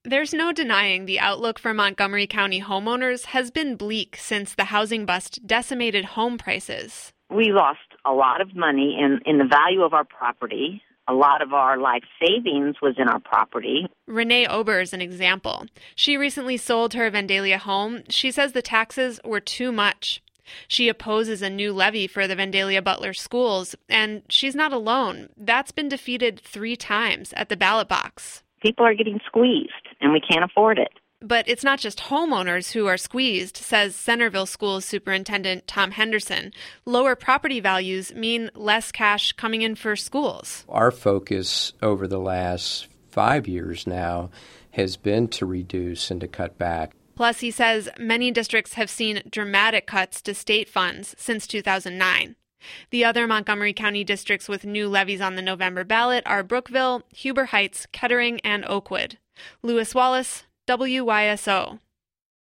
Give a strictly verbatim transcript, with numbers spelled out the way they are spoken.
There's no denying the outlook for Montgomery County homeowners has been bleak since the housing bust decimated home prices. We lost a lot of money in, in the value of our property. A lot of our life savings was in our property. Renee Ober is an example. She recently sold her Vandalia home. She says the taxes were too much. She opposes a new levy for the Vandalia Butler schools, and she's not alone. That's been defeated three times at the ballot box. People are getting squeezed, and we can't afford it. But it's not just homeowners who are squeezed, says Centerville Schools Superintendent Tom Henderson. Lower property values mean less cash coming in for schools. Our focus over the last five years now has been to reduce and to cut back. Plus, he says many districts have seen dramatic cuts to state funds since two thousand nine. The other Montgomery County districts with new levies on the November ballot are Brookville, Huber Heights, Kettering, and Oakwood. Lewis Wallace, W Y S O.